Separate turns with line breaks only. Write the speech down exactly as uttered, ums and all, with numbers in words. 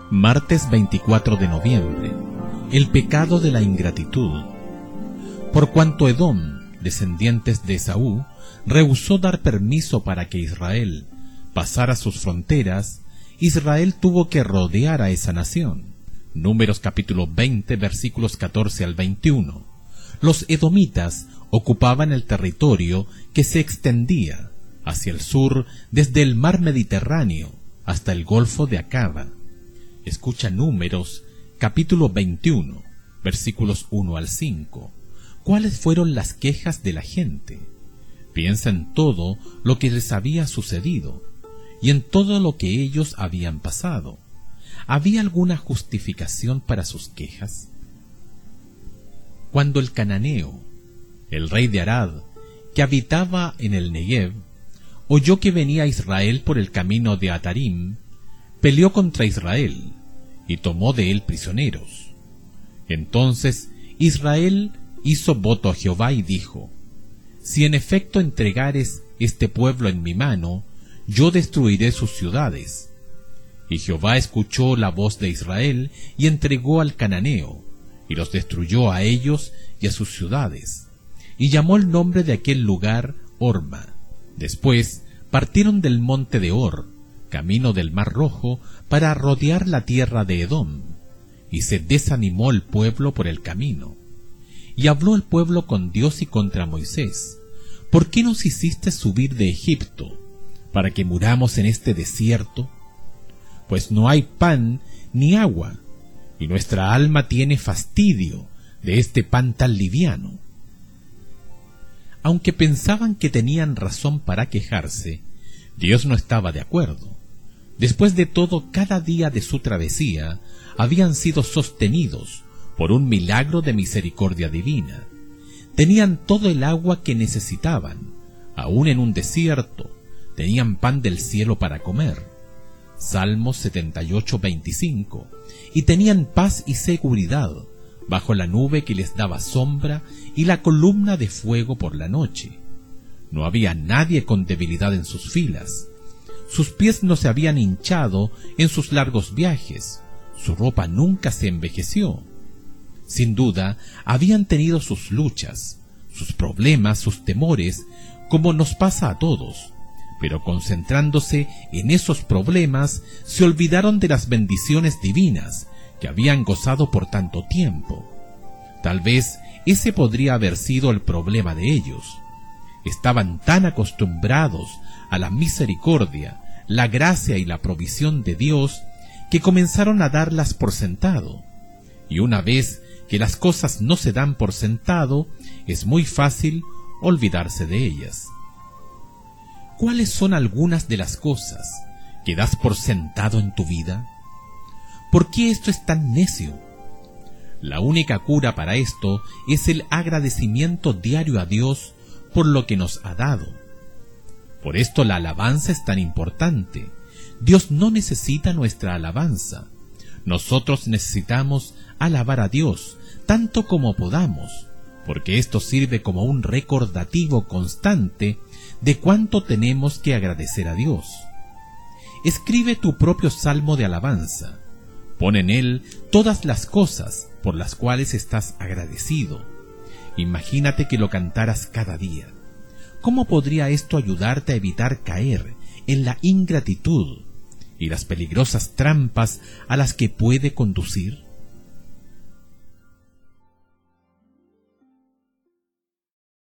Martes veinticuatro de noviembre. El pecado de la ingratitud. Por cuanto Edom, descendientes de Esaú, rehusó dar permiso para que Israel pasara sus fronteras, Israel tuvo que rodear a esa nación. Números capítulo veinte, versículos catorce al veintiuno. Los edomitas ocupaban el territorio que se extendía hacia el sur desde el mar Mediterráneo hasta el Golfo de Acaba. Escucha Números capítulo veintiuno, versículos uno al cinco. ¿Cuáles fueron las quejas de la gente? Piensa en todo lo que les había sucedido y en todo lo que ellos habían pasado. ¿Había alguna justificación para sus quejas? Cuando el cananeo, el rey de Arad, que habitaba en el Negev, oyó que venía Israel por el camino de Atarim, peleó contra Israel y tomó de él prisioneros. Entonces Israel hizo voto a Jehová y dijo: si en efecto entregares este pueblo en mi mano, yo destruiré sus ciudades. Y Jehová escuchó la voz de Israel y entregó al cananeo, y los destruyó a ellos y a sus ciudades, y llamó el nombre de aquel lugar Horma. Después partieron del monte de Hor, camino del mar Rojo, para rodear la tierra de Edom, y se desanimó el pueblo por el camino. Y habló el pueblo con Dios y contra Moisés: ¿por qué nos hiciste subir de Egipto, para que muramos en este desierto? Pues no hay pan ni agua, y nuestra alma tiene fastidio de este pan tan liviano. Aunque pensaban que tenían razón para quejarse, Dios no estaba de acuerdo. Después de todo, cada día de su travesía habían sido sostenidos por un milagro de misericordia divina. Tenían todo el agua que necesitaban, aún en un desierto, tenían pan del cielo para comer. Salmos setenta y ocho, veinticinco. Y tenían paz y seguridad bajo la nube que les daba sombra y la columna de fuego por la noche. No había nadie con debilidad en sus filas. Sus pies no se habían hinchado en sus largos viajes. Su ropa nunca se envejeció. Sin duda, habían tenido sus luchas, sus problemas, sus temores, como nos pasa a todos. Pero concentrándose en esos problemas, se olvidaron de las bendiciones divinas que habían gozado por tanto tiempo. Tal vez ese podría haber sido el problema de ellos. Estaban tan acostumbrados a la misericordia, la gracia y la provisión de Dios, que comenzaron a darlas por sentado. Y una vez que las cosas no se dan por sentado, es muy fácil olvidarse de ellas. ¿Cuáles son algunas de las cosas que das por sentado en tu vida? ¿Por qué esto es tan necio? La única cura para esto es el agradecimiento diario a Dios por lo que nos ha dado. Por esto la alabanza es tan importante. Dios no necesita nuestra alabanza. Nosotros necesitamos alabar a Dios tanto como podamos, porque esto sirve como un recordativo constante de cuánto tenemos que agradecer a Dios. Escribe tu propio salmo de alabanza. Pon en él todas las cosas por las cuales estás agradecido. Imagínate que lo cantaras cada día. ¿Cómo podría esto ayudarte a evitar caer en la ingratitud y las peligrosas trampas a las que puede conducir?